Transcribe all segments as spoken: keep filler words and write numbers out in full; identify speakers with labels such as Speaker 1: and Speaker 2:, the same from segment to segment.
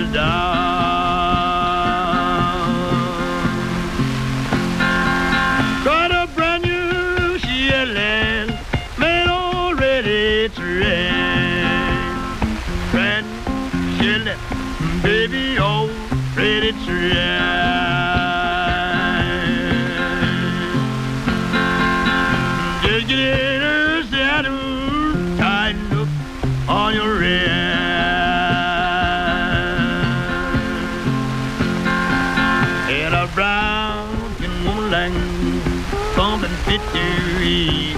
Speaker 1: is down. Got a brand new Chevrolet, made all ready to rent. Brand new Chevrolet, baby, all ready to rent. Just get in her saddle, tighten up on your rent. And a brown skin woman like something fit to eat.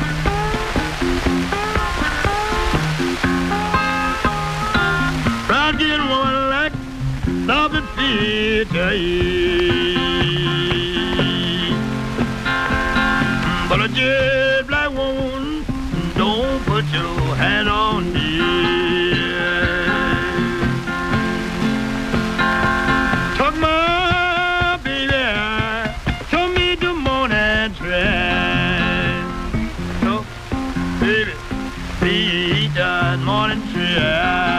Speaker 1: Brown skin woman like something fit to eat. But a jet black woman, don't put your hand on me. Took my baby, took me to morning train. Took baby, beat that morning train.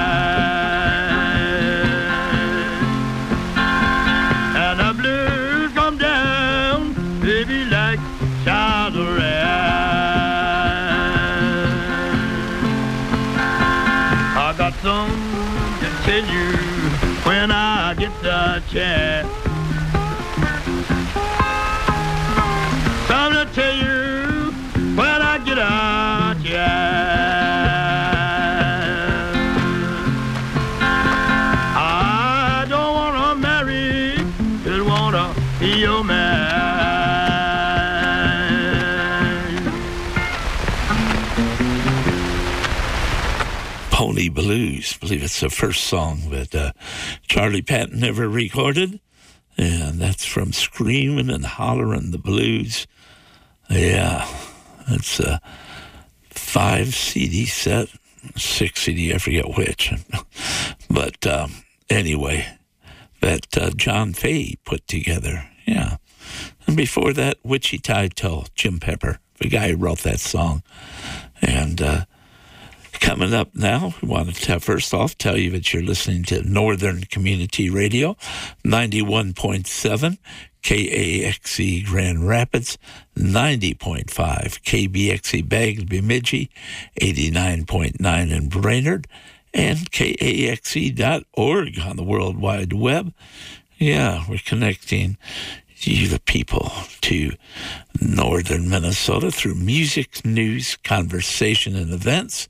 Speaker 1: And the blues come down, baby, like showers of rain. I got something to tell you when I get the chance. Something to tell you when I get a chance. I don't wanna marry, just wanna be your man.
Speaker 2: Pony Blues. I believe it's the first song that uh, Charlie Patton ever recorded. And that's from Screamin' and Hollerin' the Blues. Yeah, it's a five C D set, six C D, I forget which. But um, anyway, that uh, John Fay put together. Yeah. And before that, Wichita Toe, Jim Pepper, the guy who wrote that song. And uh, coming up now, we want to first off tell you that you're listening to Northern Community Radio, ninety-one point seven K A X E Grand Rapids, ninety point five K B X E Bags Bemidji, eighty-nine point nine in Brainerd, and K A X E dot org on the World Wide Web. Yeah, we're connecting you, the people, to northern Minnesota through music, news, conversation, and events.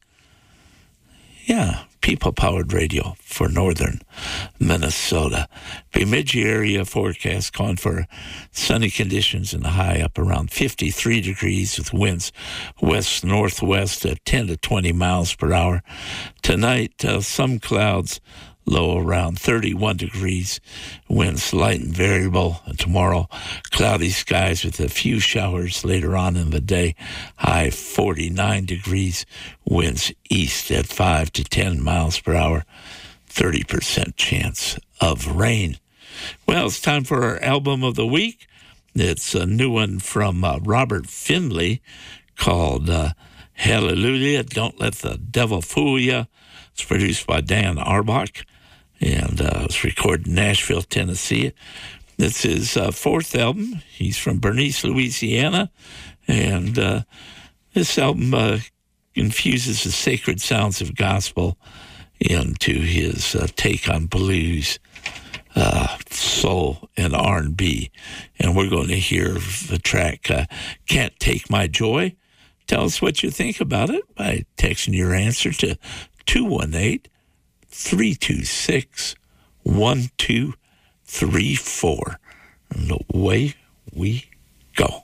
Speaker 2: Yeah, people-powered radio for northern Minnesota. Bemidji area forecast calling for sunny conditions and a high up around fifty-three degrees with winds west-northwest at ten to twenty miles per hour. Tonight, uh, some clouds, low around thirty-one degrees, winds light and variable. And tomorrow, cloudy skies with a few showers later on in the day, high forty-nine degrees, winds east at five to ten miles per hour, thirty percent chance of rain. Well, it's time for our album of the week. It's a new one from uh, Robert Finley called uh, Hallelujah, Don't Let the Devil Fool Ya. It's produced by Dan Arbach, and uh, it was recorded in Nashville, Tennessee. It's his uh, fourth album. He's from Bernice, Louisiana, and uh, this album uh, infuses the sacred sounds of gospel into his uh, take on blues, uh, soul, and R and B. And we're going to hear the track uh, Can't Take My Joy. Tell us what you think about it by texting your answer to two one eight, three two six, one two three four. And away we go.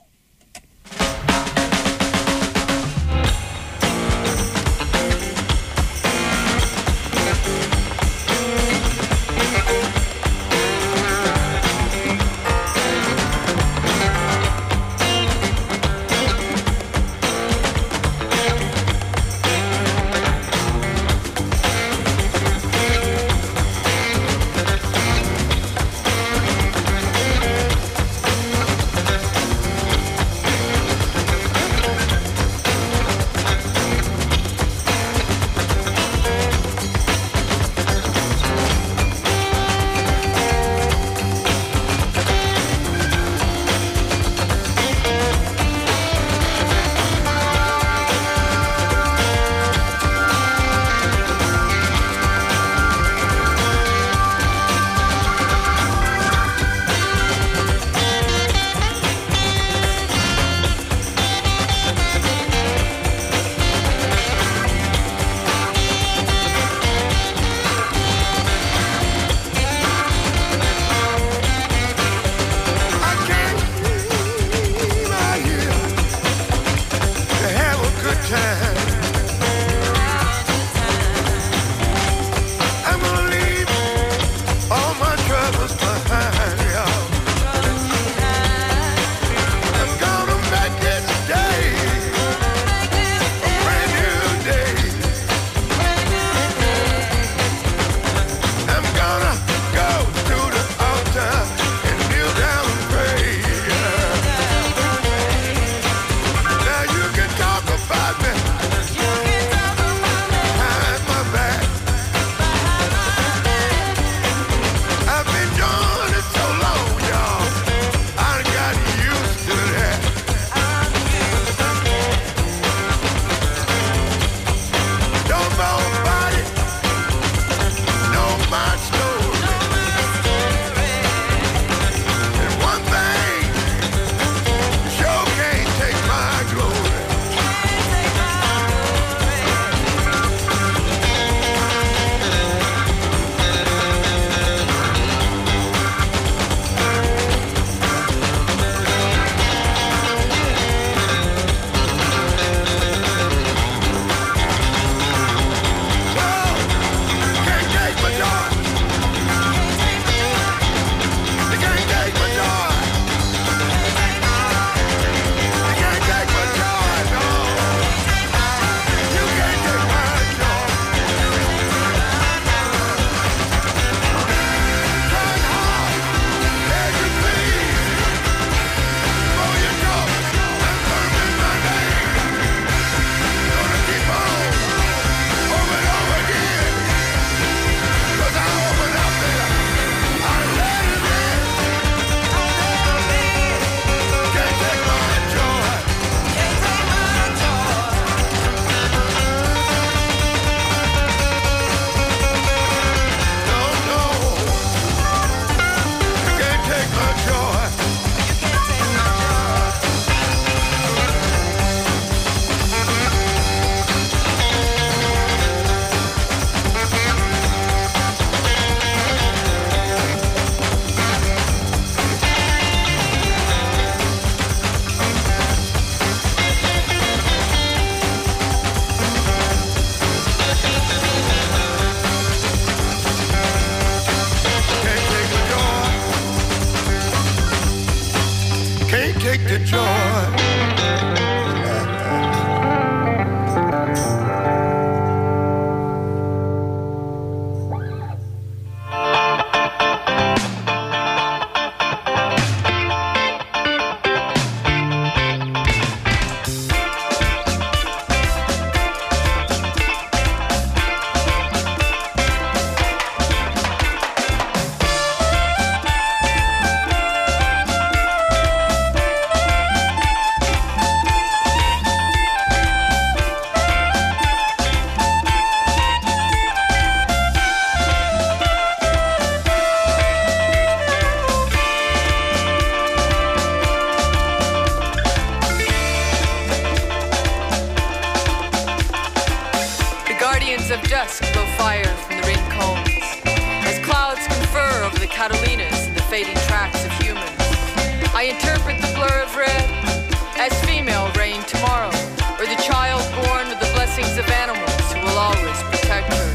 Speaker 3: Guardians of dusk blow fire from the rain cones as clouds confer over the Catalinas and the fading tracks of humans. I interpret the blur of red as female rain tomorrow, or the child born with the blessings of animals who will always protect her.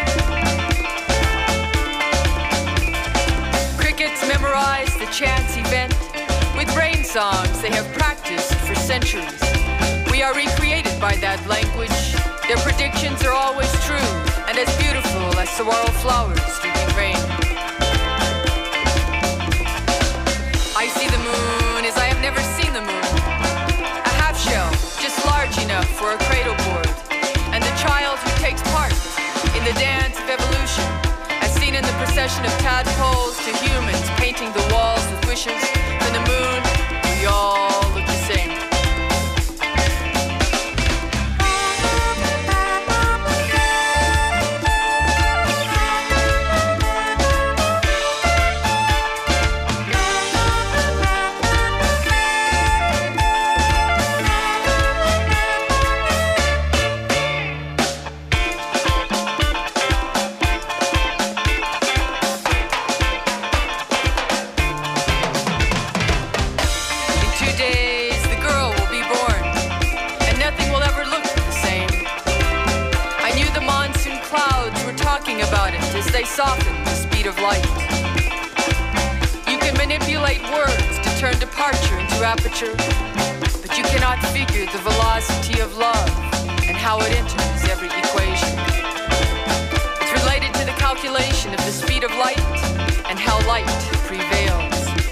Speaker 3: Crickets memorize the chance event with rain songs they have practiced for centuries. We are recreated by that language. Their predictions are always true and as beautiful as saguaro flowers drinking rain. I see the moon as I have never seen the moon. A half shell, just large enough for a cradle board. And the child who takes part in the dance of evolution, as seen in the procession of tadpoles to humans painting the walls with wishes. From the moon, we all look the same. They soften the speed of light. You can manipulate words to turn departure into aperture, but you cannot figure the velocity of love and how it enters every equation. It's related to the calculation of the speed of light and how light prevails.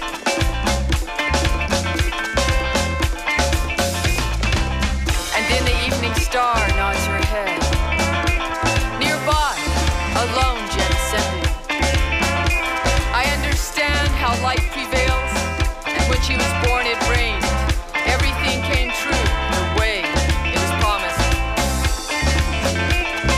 Speaker 3: And then the evening star nods her head. Nearby, a lone jet ascending. I understand how light prevails, and when she was born it rained. Everything came true the way it was promised.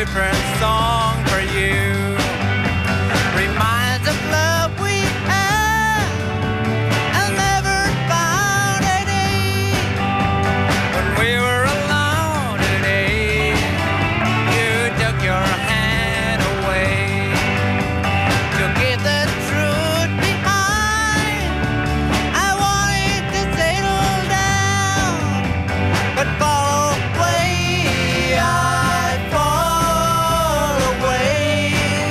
Speaker 4: different song for you. Reminds of love we had and never found any. When we were alone today, you took your hand away to give the truth behind. I wanted to settle down, but fall away, I fall away,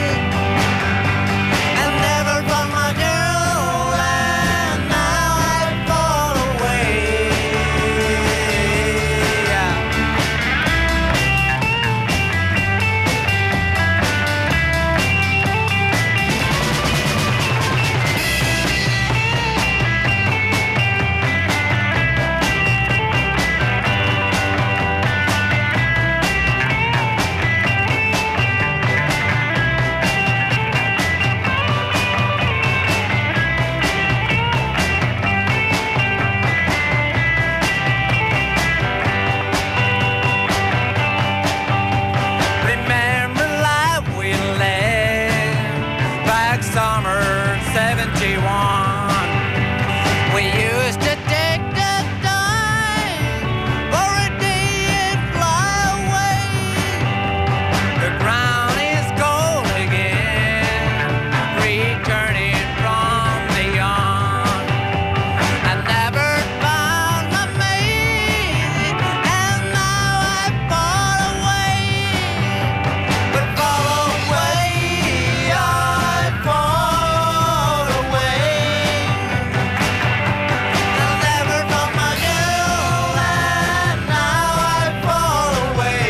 Speaker 4: and never found my girl, and now I fall away. Remember life we led back summer seventy-one. We used to take the time for a day and fly away. The ground is cold again, returning from beyond. I never found my mate, and now I fall away. But fall away, I fall away. I never found my girl, and now I fall away.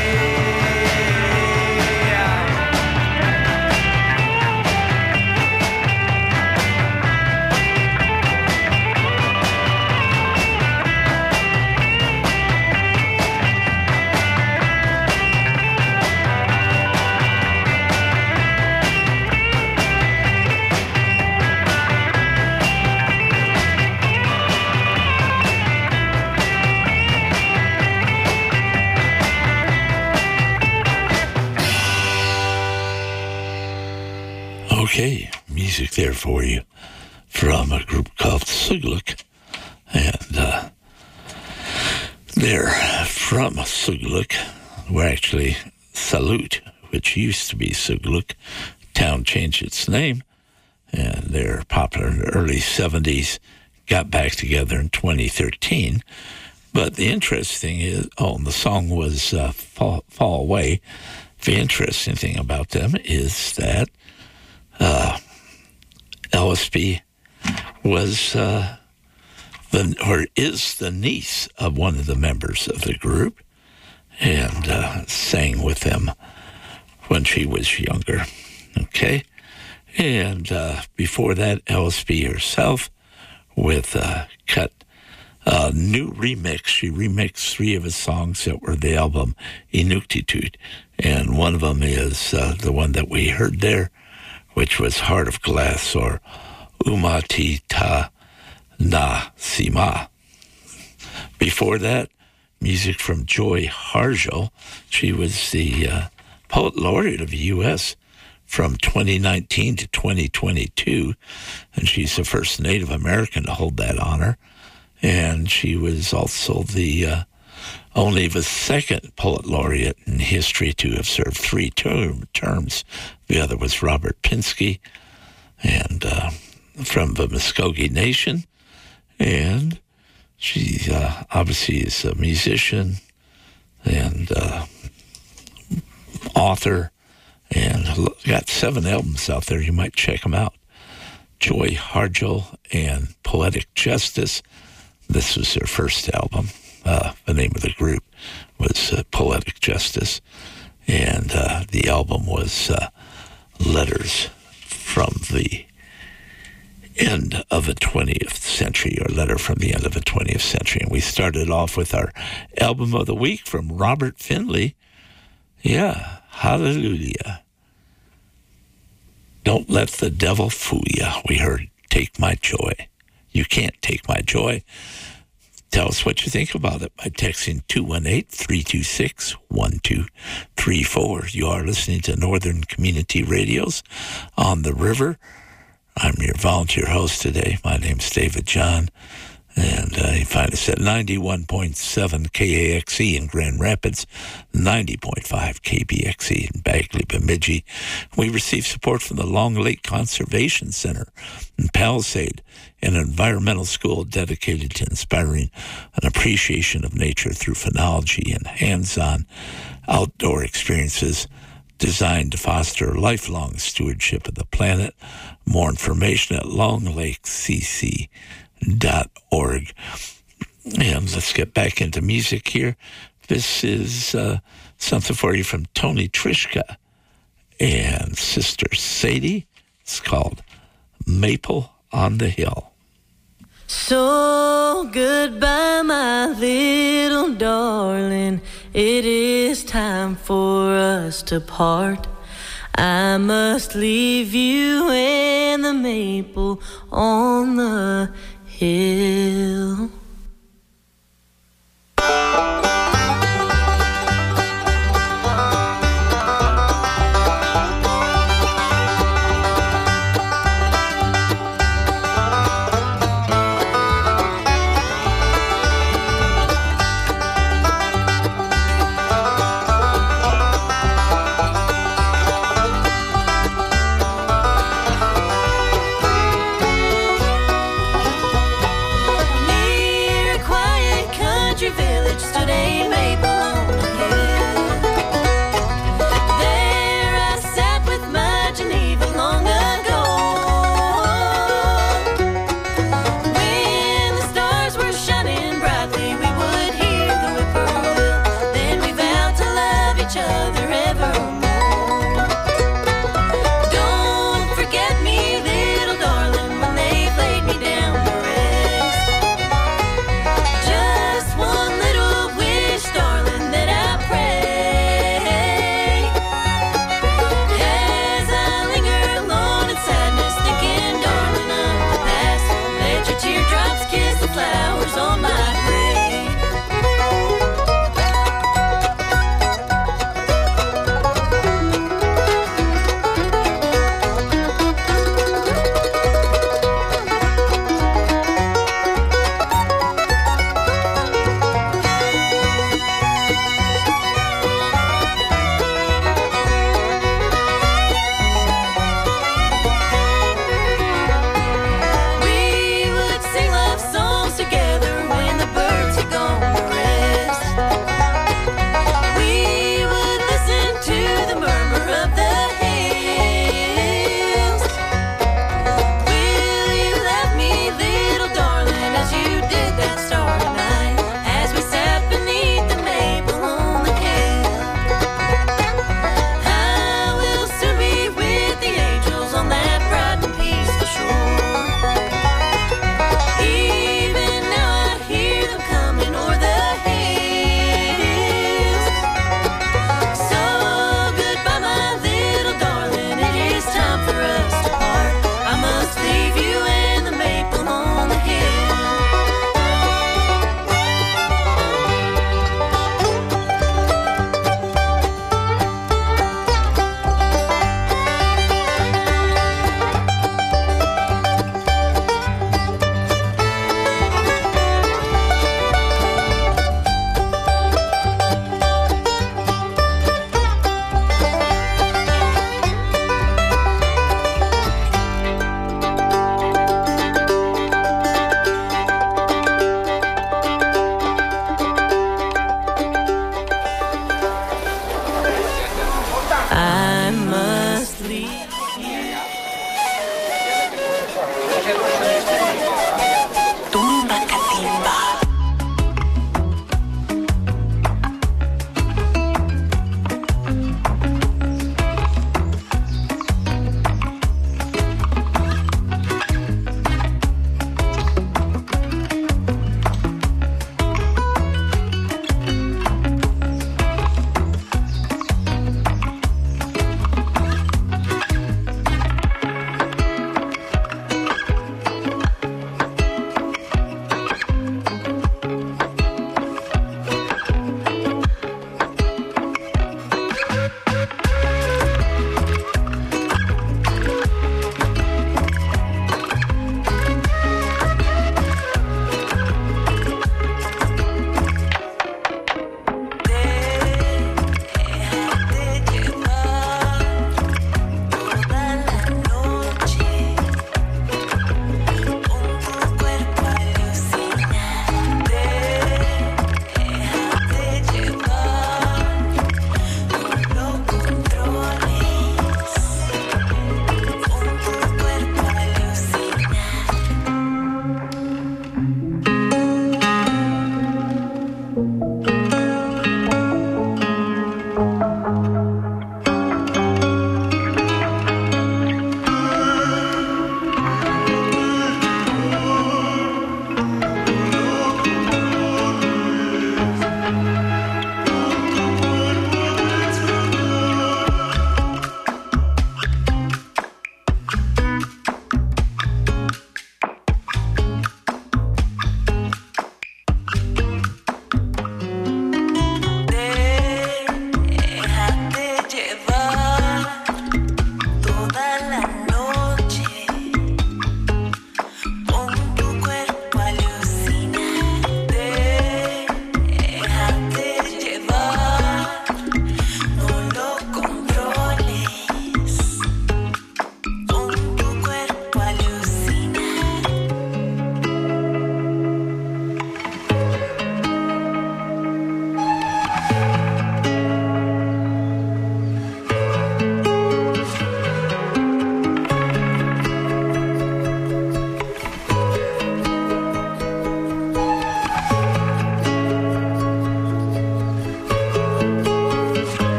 Speaker 2: Okay, music there for you from a group called Sugluk. And uh, they're from Sugluk. We're actually Salute, which used to be Sugluk. Town changed its name, and they're popular in the early seventies. Got back together in twenty thirteen. But the interesting is, oh, and the song was uh, Fall, Fall Away. The interesting thing about them is that uh, L S P was uh, the or is the niece of one of the members of the group, and uh, sang with them when she was younger. Okay, and uh, before that, L S P herself with uh, cut a new remix. She remixed three of his songs that were the album Inuktitut, and one of them is uh, the one that we heard there, which was Heart of Glass, or Umati Ta Na Sima. Before that, music from Joy Harjo. She was the uh, Poet Laureate of the U S from twenty nineteen to twenty twenty-two, and she's the first Native American to hold that honor. And she was also the uh, only the second Poet Laureate in history to have served three term, terms. The other was Robert Pinsky, and uh, from the Muskogee Nation. And she uh, obviously is a musician and uh, author, and got seven albums out there. You might check them out. Joy Harjo and Poetic Justice. This was her first album. Uh, the name of the group was uh, Poetic Justice. And uh, the album was uh, Letters from the End of the twentieth Century, or Letter from the End of the twentieth Century. And we started off with our album of the week from Robert Finley. Yeah, Hallelujah. Don't let the devil fool you. We heard Take My Joy. You can't take my joy. Tell us what you think about it by texting two one eight, three two six, one two three four. You are listening to Northern Community Radios on the River. I'm your volunteer host today. My name's David John, and uh, you find us at ninety-one point seven K A X E in Grand Rapids, ninety point five K B X E in Bagley, Bemidji. We receive support from the Long Lake Conservation Center in Palisade, an environmental school dedicated to inspiring an appreciation of nature through phenology and hands-on outdoor experiences designed to foster lifelong stewardship of the planet. More information at long lake c c dot org. And let's get back into music here. This is uh, something for you from Tony Trischka and Sister Sadie. It's called Maple on the Hill.
Speaker 5: So goodbye, my little darling. It is time for us to part. I must leave you and the maple on the hill.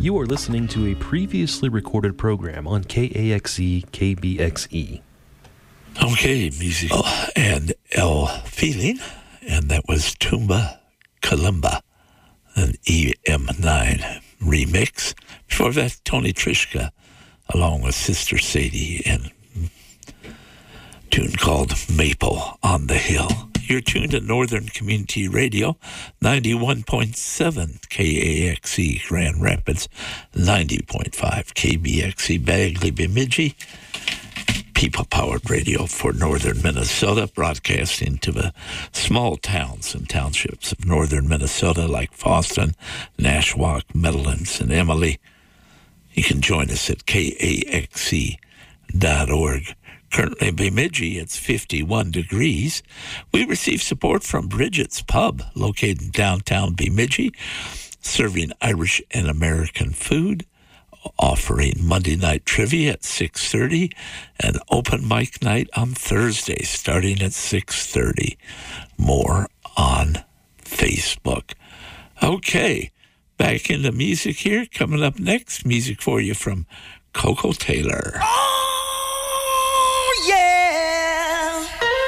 Speaker 6: You are listening to a previously recorded program on K A X E K B X E.
Speaker 2: Okay, music oh, and El Feeling, and that was Tumba Kalimba, an E M nine remix. Before that, Tony Trischka, along with Sister Sadie, and a tune called Maple on the Hill. You're tuned to Northern Community Radio, ninety-one point seven K A X E Grand Rapids, ninety point five K B X E Bagley Bemidji, people-powered radio for northern Minnesota, broadcasting to the small towns and townships of northern Minnesota like Fosston, Nashwauk, Meadowlands, and Emily. You can join us at K A X E dot org. Currently in Bemidji, it's fifty-one degrees. We receive support from Bridget's Pub, located in downtown Bemidji, serving Irish and American food, offering Monday night trivia at six thirty and open mic night on Thursday starting at six thirty. More on Facebook. Okay, back into music here. Coming up next, music for you from Coco Taylor.
Speaker 4: Oh, yeah.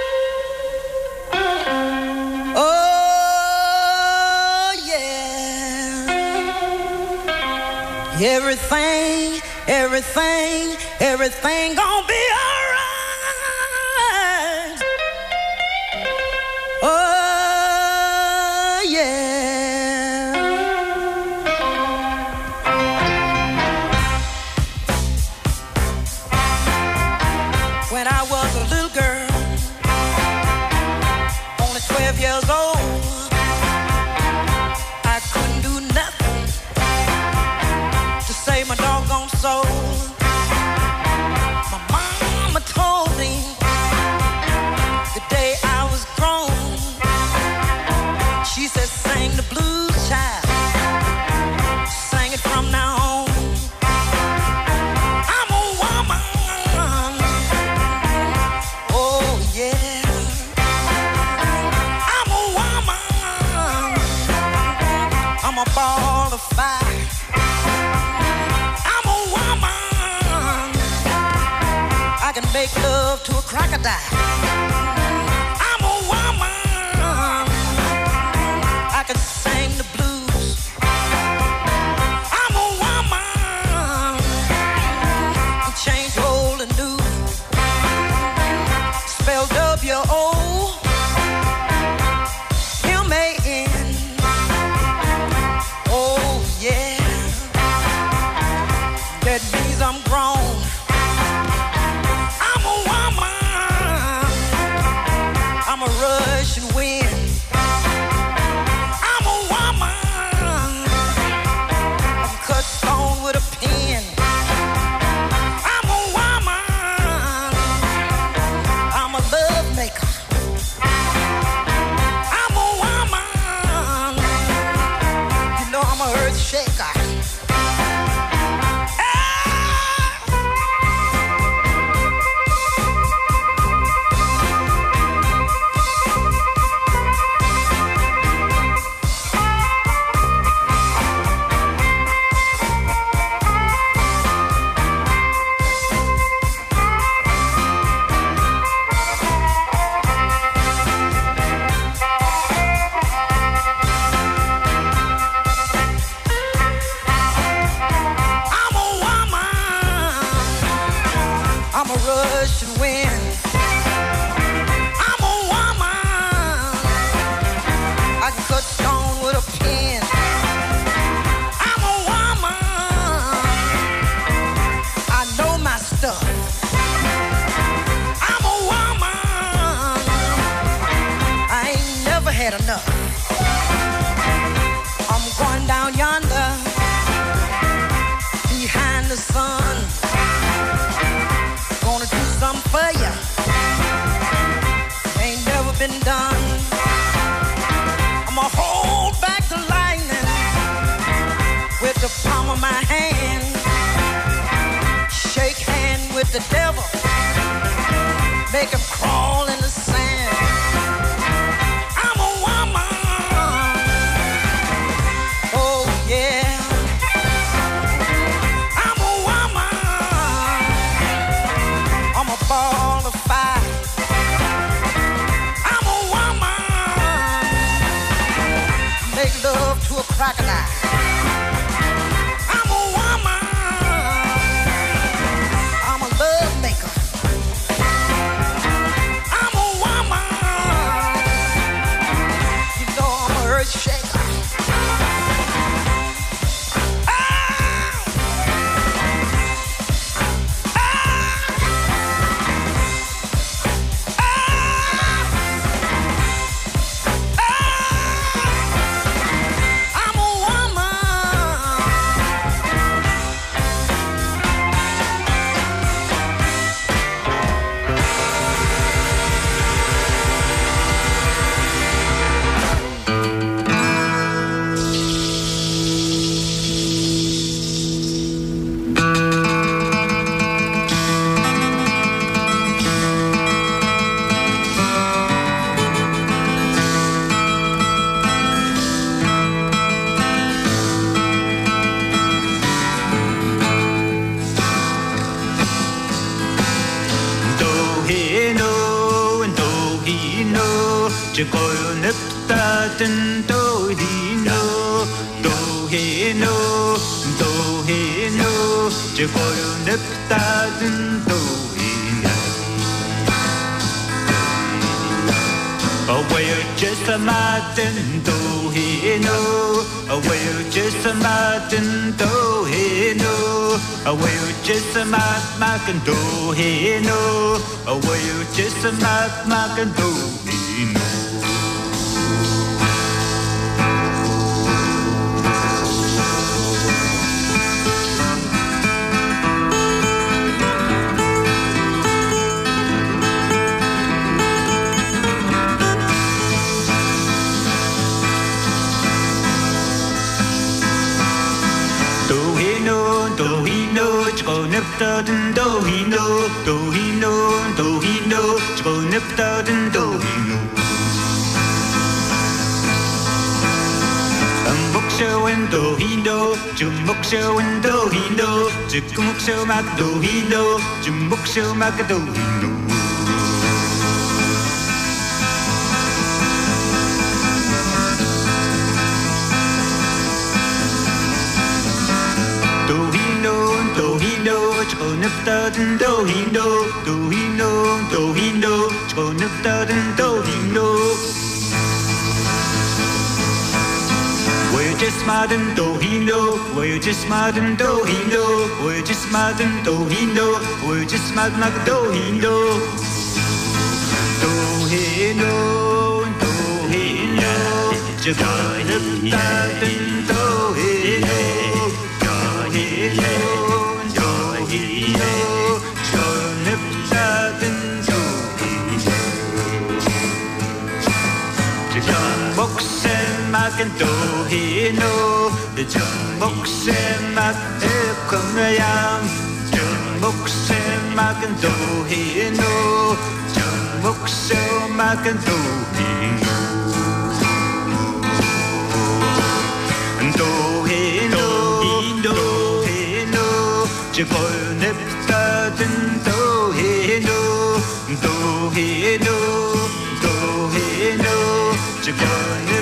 Speaker 4: Oh, yeah. Everything, everything, everything gonna be all right. Oh, yeah. When I was a little girl, only twelve years old, I couldn't do nothing to save my doggone soul. My mama told me the day I was grown, she said, sing the blues, child, sing it from now on. I'm a woman, oh yeah, I'm a woman, I'm a ball of fire. I can make love to a crocodile. I'm a woman. I can sing the blues. I'm a woman. I change old and new. Spell W O M A N. Oh yeah. That means I'm grown. I'm a Russian wind. I'm a woman. I can cut stone with a pen. I'm a woman. I'm a love maker. I'm a woman. You know I'm a earth shaker. I'm a Russian wind. I'm a woman. I can cut stone with a pen. I'm a woman. I know my stuff. I'm a woman. I ain't never had enough. I'm going down yonder behind the sun. Gonna do something for ya. Ain't never been done. I'ma hold back the lightning with the palm of my hand. Shake hand with the devil. Make him crawl in the sand. I'm a woman. Oh yeah. make love to a crocodile. I'm a woman. I'm a love maker. I'm a woman. You know I'm a earth shaker.
Speaker 1: Do he know? Oh, will you just a map, mark and do he know? Niptadin do he know, do he know, do he know, go niptadin do he know. Um book show and do he know, jum book show and do he know, jikum book show mac do he know, jum book show mac do he know. Niptadin do he know, do he know, do he know, go niptadin do he know. We're just smart and do he know, we're just smart and do he know, we're just smart and do he know, we're just smart and do he know. Do he know, do he know, just go niptadin do he know, do he know. Can do he know the jump box and my come yam jump box and my can do he know jump box so my can do he know and do he know he know he know just go nip that and do he know do he know do he know just go nip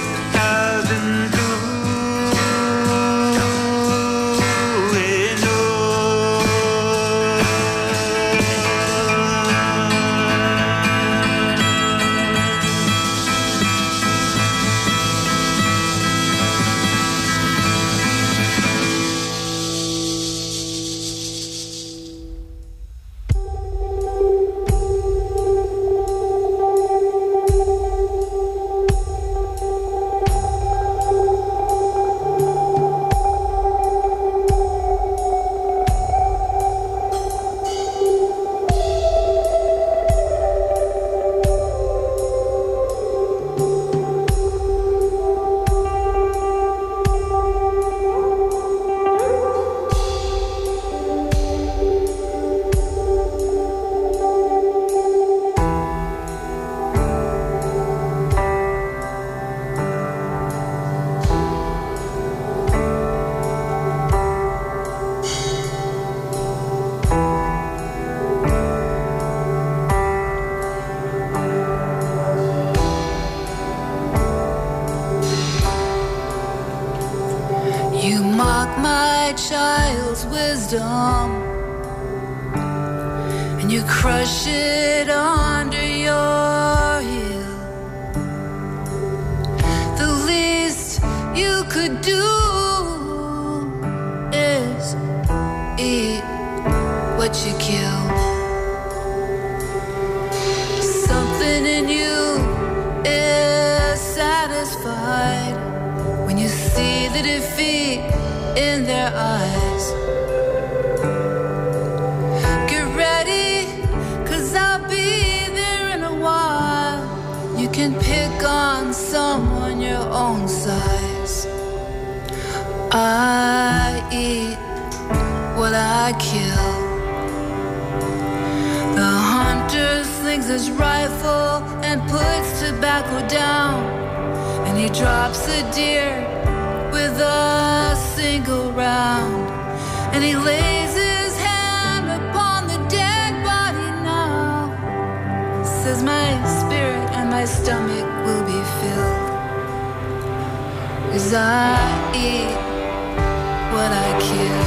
Speaker 7: mock my child's wisdom, and you crush it under your heel. The least you could do is eat what you kill. Something in you is satisfied when you see the defeat in their eyes. Get ready, 'cause I'll be there in a while. You can pick on someone your own size. I eat what I kill. The hunter slings his rifle and puts tobacco down, and he drops the deer with a single round, and he lays his hand upon the dead body now. Says my spirit and my stomach will be filled, 'cause I eat what I kill.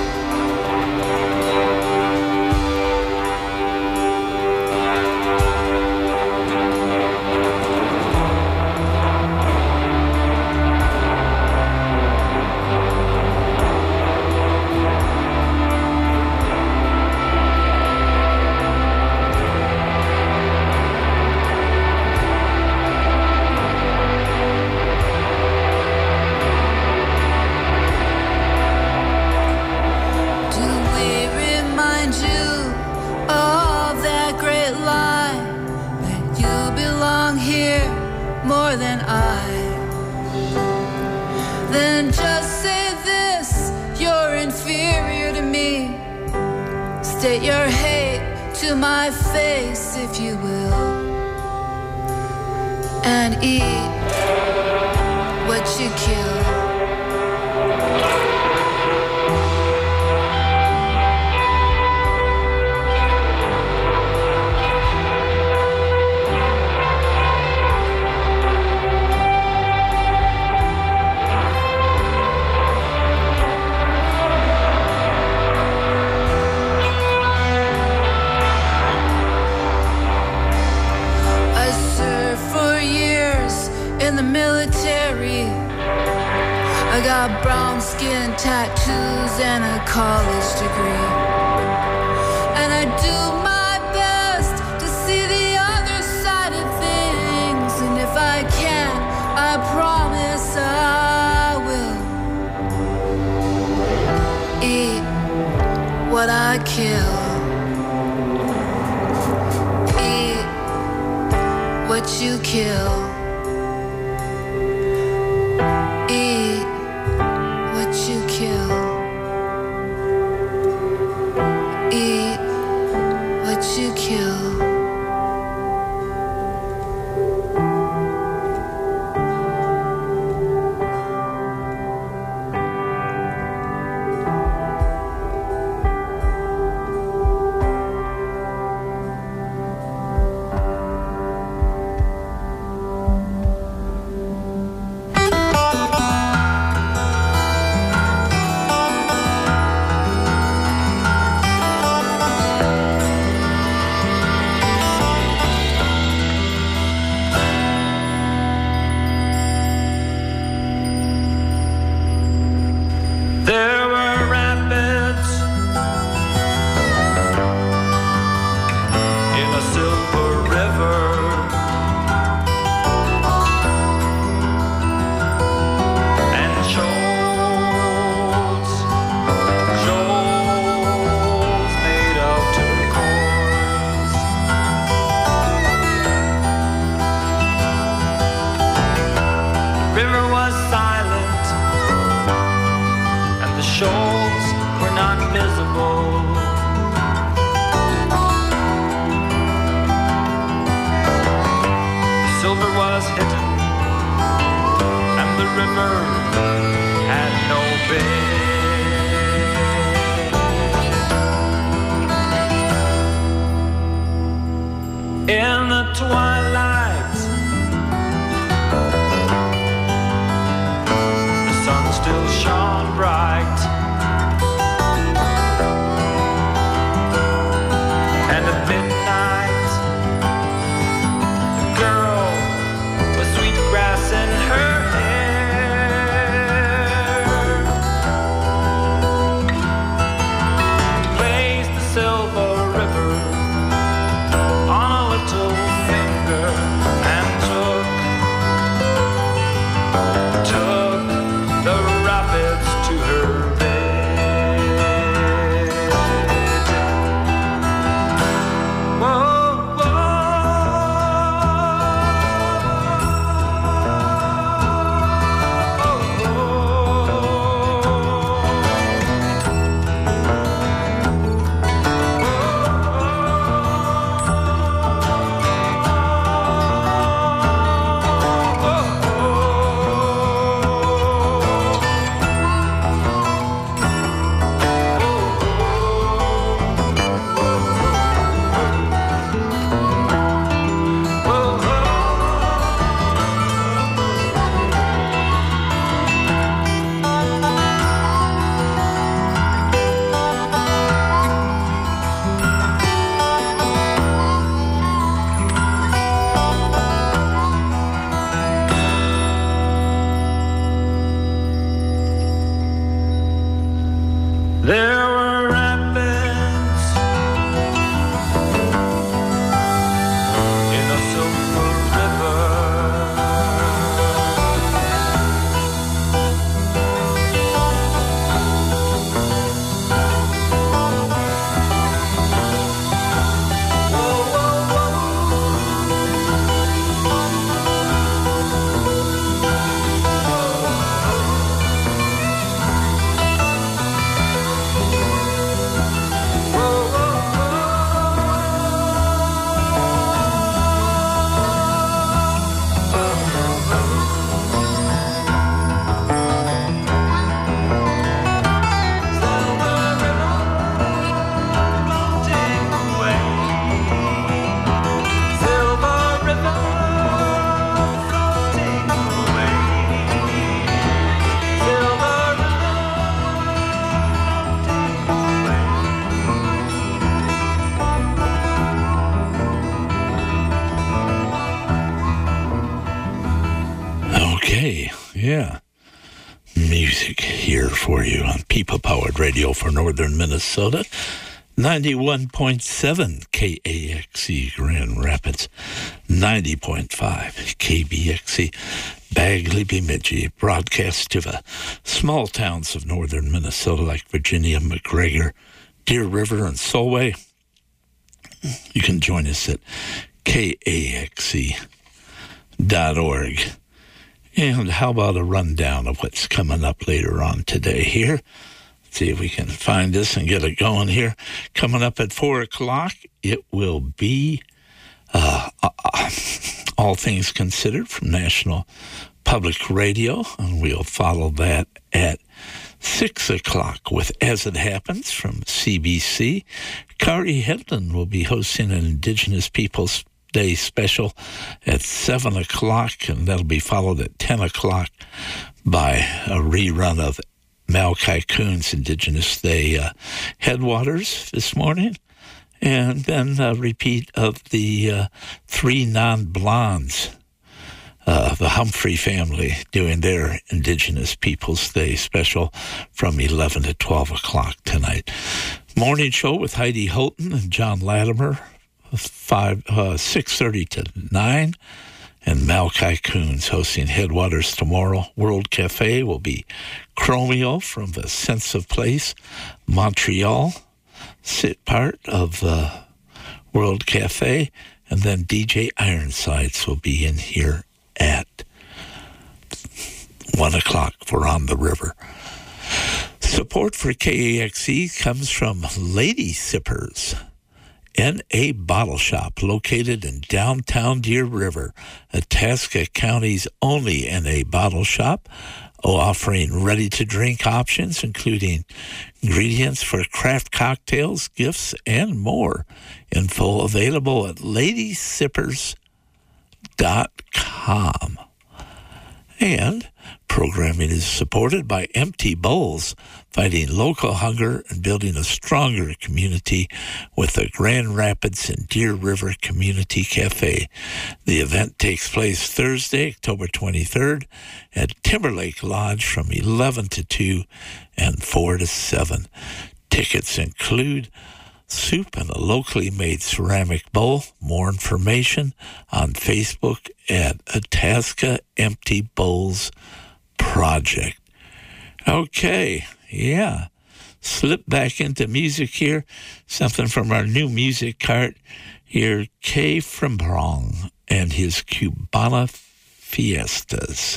Speaker 7: More than I. Then just say this: you're inferior to me. State your hate to my face, if you will, and eat what you kill. In the military, I got brown skin, tattoos, and a college degree, and I do my best to see the other side of things, and if I can, I promise I will eat what I kill. Eat what you kill. Eat what you kill. Eat what you kill.
Speaker 1: twilight, the sun's still shone bright. And at midnight, the girl with sweet grass in her hair placed the silver river on a little finger and took took the rapids to her bed. Whoa, whoa. There were rapids in the Silver River. Whoa, whoa,
Speaker 2: Okay, yeah. Music here for you on People Powered Radio for Northern Minnesota. ninety-one point seven K A X E Grand Rapids, ninety point five K B X E Bagley Bemidji, broadcast to the small towns of northern Minnesota like Virginia, McGregor, Deer River, and Solway. You can join us at K A X E dot org. And how about a rundown of what's coming up later on today here? See if we can find this and get it going here. Coming up at four o'clock, it will be uh, uh, All Things Considered from National Public Radio, and we'll follow that at six o'clock with As It Happens from C B C. Kari Hedlund will be hosting an Indigenous Peoples Day special at seven o'clock, and that'll be followed at ten o'clock by a rerun of Malachi Coon's Indigenous Day uh, Headwaters this morning, and then a repeat of the uh, Three Non-Blondes, uh, the Humphrey family, doing their Indigenous Peoples Day special from eleven to twelve o'clock tonight. Morning show with Heidi Houghton and John Latimer, five uh, six thirty to nine, and Malachi Coons hosting Headwaters tomorrow. World Cafe will be Chromio from the Sense of Place, Montreal, sit part of uh, World Cafe, and then D J Ironsides will be in here at one o'clock for On the River. Support for K A X E comes from Lady Sippers, N A Bottle Shop, located in downtown Deer River, Itasca County's only N A Bottle Shop, offering ready-to-drink options, including ingredients for craft cocktails, gifts, and more. Info available at lady sippers dot com. And Programming is supported by Empty Bowls, fighting local hunger and building a stronger community with the Grand Rapids and Deer River Community Cafe. The event takes place Thursday, October twenty-third at Timberlake Lodge from eleven to two and four to seven. Tickets include soup and a locally made ceramic bowl. More information on Facebook at Itasca Empty Bowls Project. Okay, yeah. Slip back into music here. Something from our new music cart. Here, Kay from Brong and his Cubana Fiestas.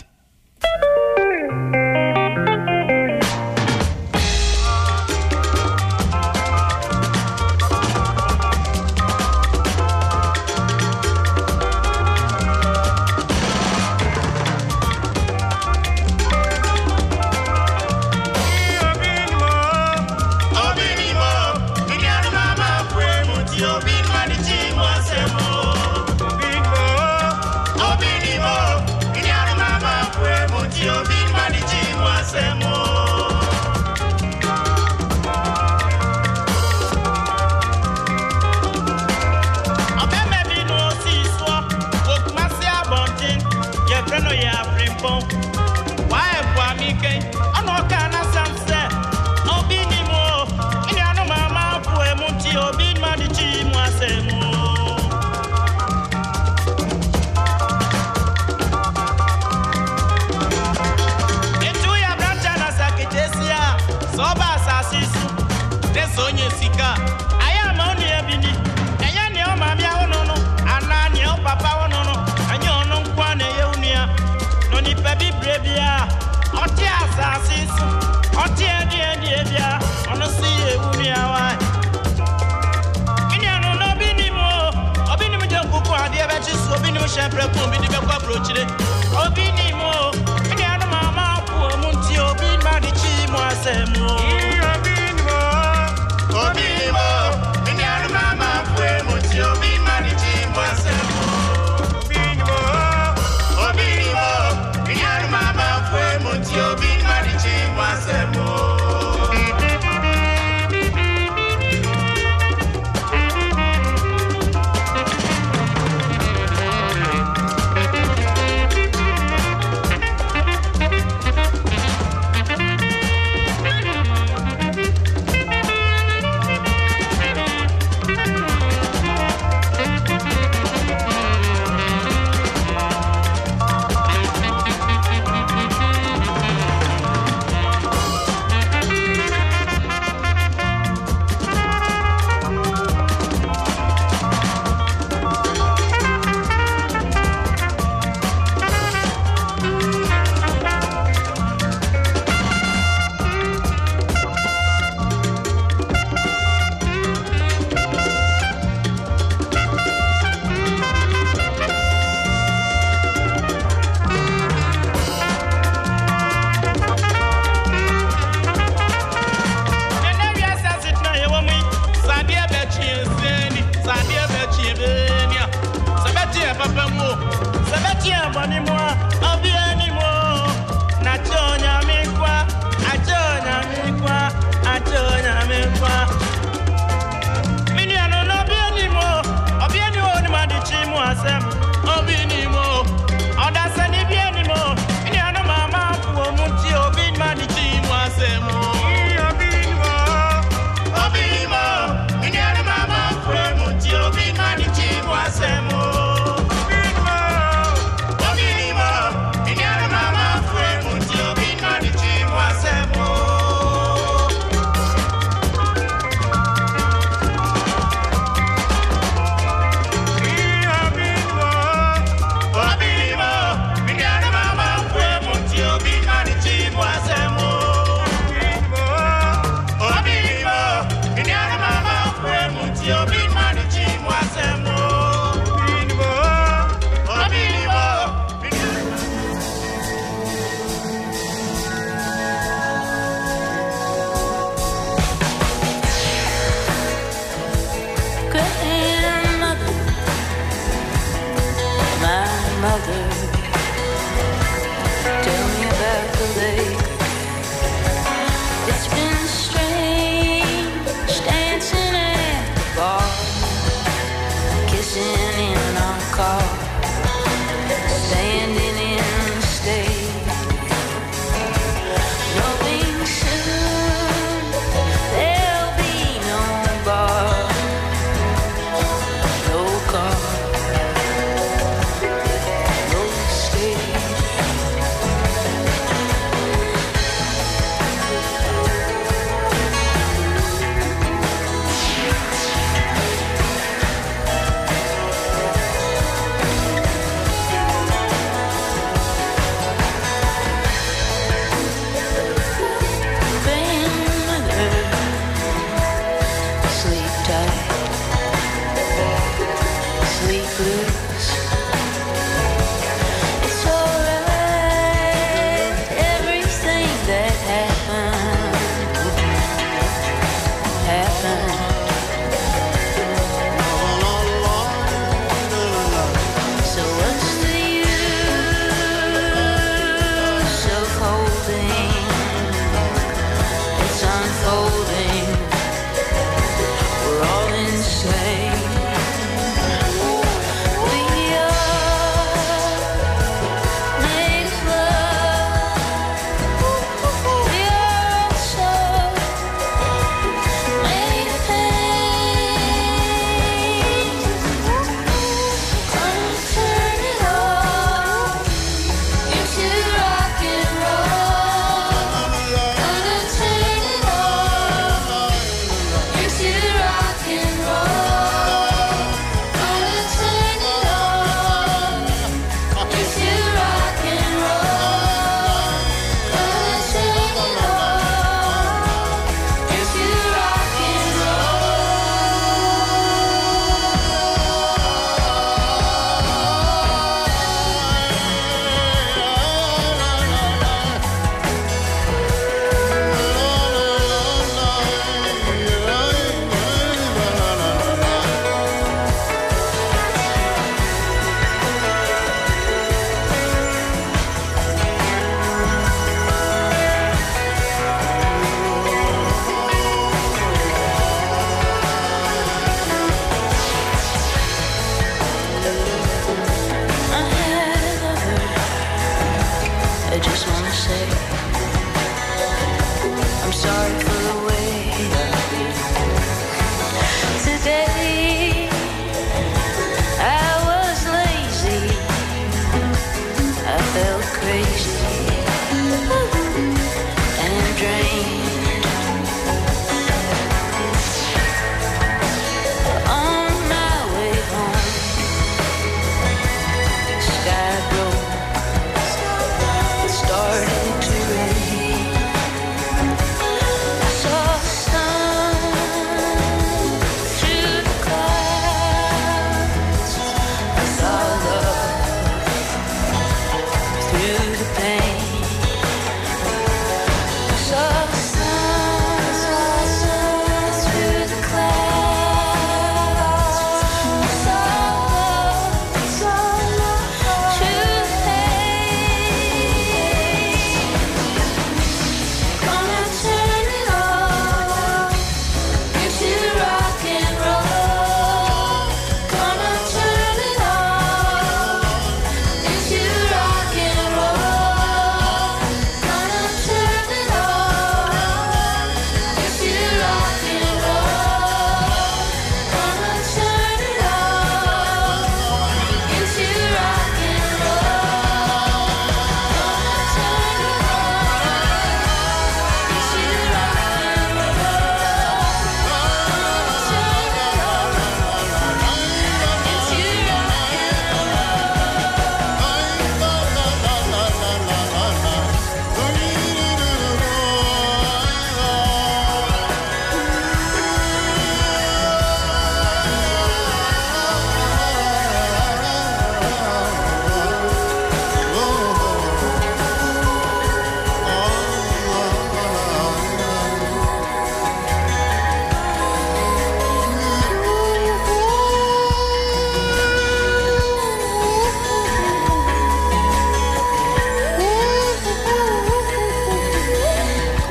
Speaker 8: Sempre pombi di becco approachire Obini mo Mini anu mama Puo munti obin manichi mo asemo Obini mo Obini mo Mini anu mama Puo munti obin manichi mo asemo Obini mo Obini mo Mini anu mama Puo munti obin manichi mo asemo
Speaker 5: Mother, tell me about wanna say. I'm sorry